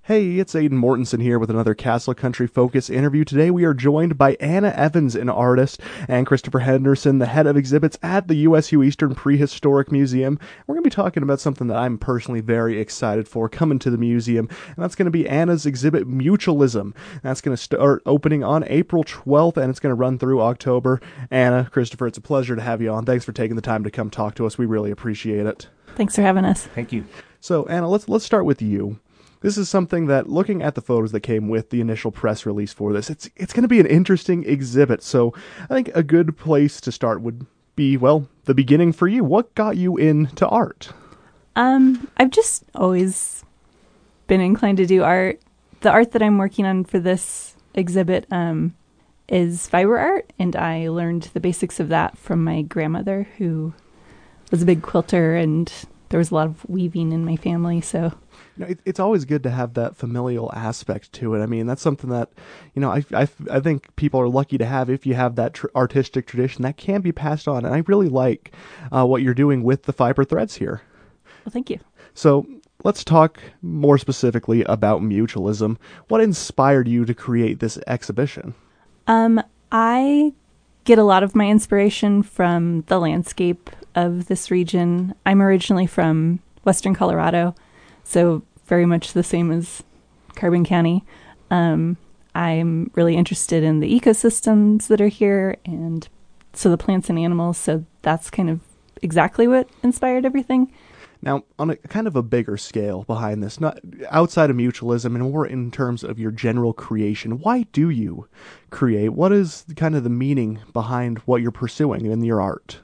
Hey, it's Aiden Mortensen here with another Castle Country Focus interview. Today we are joined by Anna Evans, an artist, and Christopher Henderson, the head of exhibits at the USU Eastern Prehistoric Museum. We're going to be talking about something that I'm personally very excited for coming to the museum, and that's going to be Anna's exhibit, Mutualism. That's going to start opening on April 12th, and it's going to run through October. Anna, Christopher, it's a pleasure to have you on. Thanks for taking the time to come talk to us. We really appreciate it. Thanks for having us. Thank you. So, Anna, let's start with you. This is something that, looking at the photos that came with the initial press release for this, it's going to be an interesting exhibit. So I think a good place to start would be, well, the beginning for you. What got you into art? I've just always been inclined to do art. The art that I'm working on for this exhibit is fiber art, and I learned the basics of that from my grandmother, who was a big quilter, and there was a lot of weaving in my family, so... It's always good to have that familial aspect to it. I mean, that's something that, I think people are lucky to have if you have that artistic tradition that can be passed on. And I really like what you're doing with the fiber threads here. Well, thank you. So let's talk more specifically about mutualism. What inspired you to create this exhibition? I get a lot of my inspiration from the landscape of this region. I'm originally from Western Colorado, so very much the same as Carbon County. I'm really interested in the ecosystems that are here, and so the plants and animals, so that's kind of exactly what inspired everything. Now, on a kind of a bigger scale behind this, not outside of mutualism and more in terms of your general creation, why do you create? What is kind of the meaning behind what you're pursuing in your art?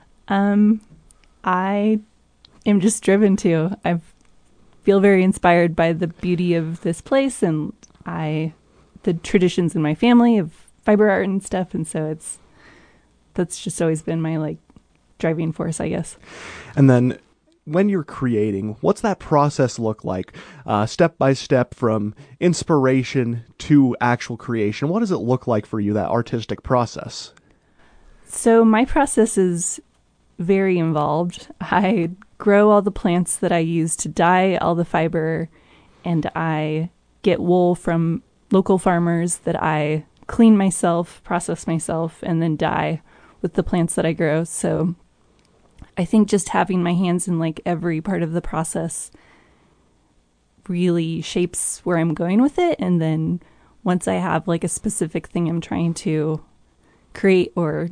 I am just driven to. I feel very inspired by the beauty of this place and the traditions in my family of fiber art and stuff, and so that's just always been my driving force, I guess. And then when you're creating, what's that process look like? Step by step from inspiration to actual creation. What does it look like for you, that artistic process? So my process is very involved. I grow all the plants that I use to dye all the fiber, and I get wool from local farmers that I clean myself, process myself, and then dye with the plants that I grow. So I think just having my hands in every part of the process really shapes where I'm going with it. And then once I have a specific thing I'm trying to create or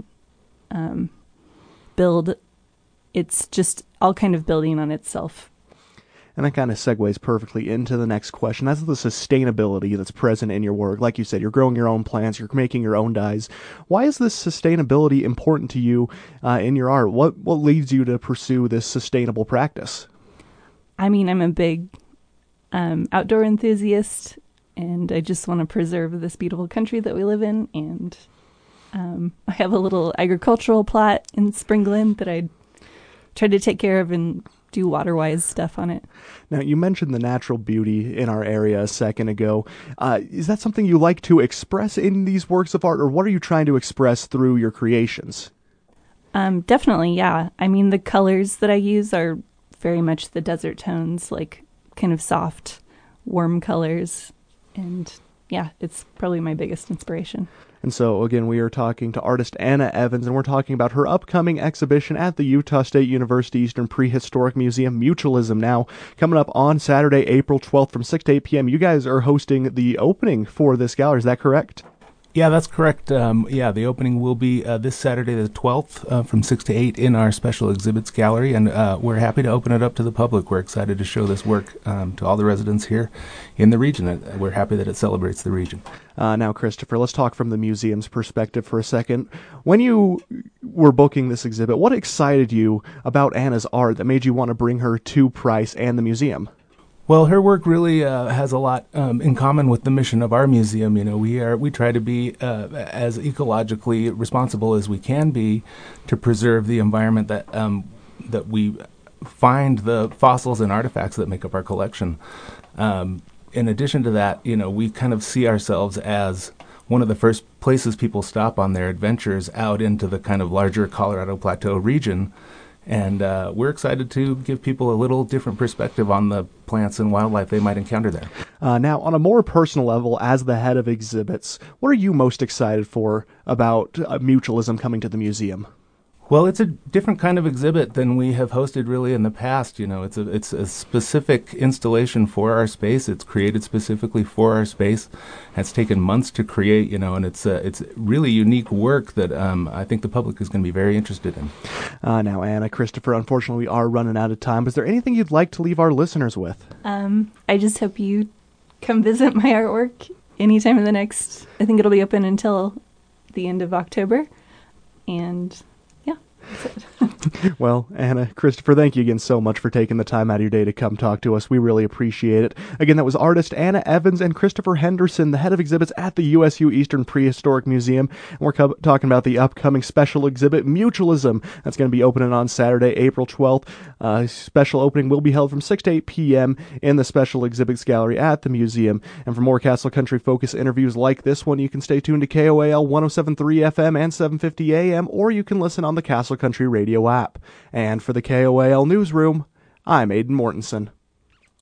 build, it's just all kind of building on itself. And that kind of segues perfectly into the next question. That's the sustainability that's present in your work. Like you said, you're growing your own plants, you're making your own dyes. Why is this sustainability important to you in your art? What leads you to pursue this sustainable practice? I mean, I'm a big outdoor enthusiast, and I just want to preserve this beautiful country that we live in. And I have a little agricultural plot in Spring Glen that I try to take care of and do water-wise stuff on it. Now, you mentioned the natural beauty in our area a second ago. Is that something you like to express in these works of art, or what are you trying to express through your creations? Definitely, yeah. I mean, the colors that I use are very much the desert tones, kind of soft, warm colors. And yeah, it's probably my biggest inspiration. And so, again, we are talking to artist Anna Evans, and we're talking about her upcoming exhibition at the Utah State University Eastern Prehistoric Museum, Mutualism, now coming up on Saturday, April 12th from 6 to 8 p.m. You guys are hosting the opening for this gallery. Is that correct? Yeah, that's correct. The opening will be this Saturday, the 12th, from 6 to 8 in our special exhibits gallery, and we're happy to open it up to the public. We're excited to show this work to all the residents here in the region. We're happy that it celebrates the region. Now, Christopher, let's talk from the museum's perspective for a second. When you were booking this exhibit, what excited you about Anna's art that made you want to bring her to Price and the museum? Well, her work really has a lot in common with the mission of our museum. We try to be as ecologically responsible as we can be to preserve the environment that we find the fossils and artifacts that make up our collection. In addition to that, we kind of see ourselves as one of the first places people stop on their adventures out into the kind of larger Colorado Plateau region. And we're excited to give people a little different perspective on the plants and wildlife they might encounter there. Now, on a more personal level, as the head of exhibits, what are you most excited for about mutualism coming to the museum? Well, it's a different kind of exhibit than we have hosted really in the past. You know, it's a specific installation for our space. It's created specifically for our space. It's taken months to create, you know, and it's really unique work that I think the public is going to be very interested in. Now, Anna, Christopher, unfortunately, we are running out of time. Is there anything you'd like to leave our listeners with? I just hope you come visit my artwork anytime in the next, I think it'll be open until the end of October. And well, Anna, Christopher, thank you again so much for taking the time out of your day to come talk to us. We really appreciate it. Again, that was artist Anna Evans and Christopher Henderson, the head of exhibits at the USU Eastern Prehistoric Museum. And we're talking about the upcoming special exhibit, Mutualism. That's going to be opening on Saturday, April 12th. Special opening will be held from 6 to 8 p.m. in the Special Exhibits Gallery at the museum. And for more Castle Country Focus interviews like this one, you can stay tuned to KOAL 107.3 FM and 750 AM, or you can listen on the Castle Country Radio app. And for the KOAL Newsroom, I'm Aidan Mortensen.